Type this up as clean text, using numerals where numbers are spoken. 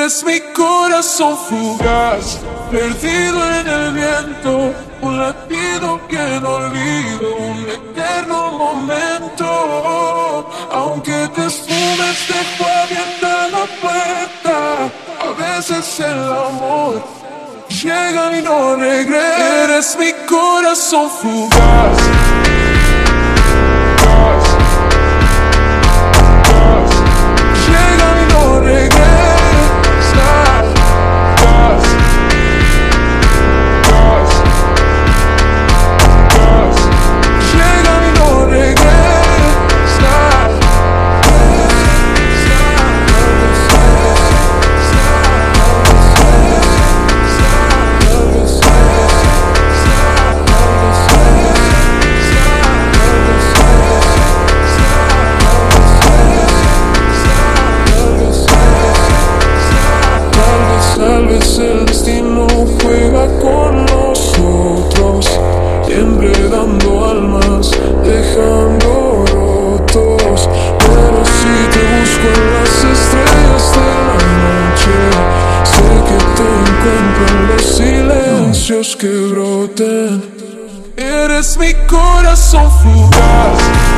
Eres mi corazón fugaz, perdido en el viento, un latido que no olvido, un eterno momento. Aunque te esfumes, dejo abierta la puerta. A veces el amor llega y no regresa. Eres mi corazón fugaz. Tal vez el destino juega con nosotros, enredando almas, dejando rotos. Pero si te busco en las estrellas de la noche, sé que te encuentro en los silencios que broten. Eres mi corazón fugaz.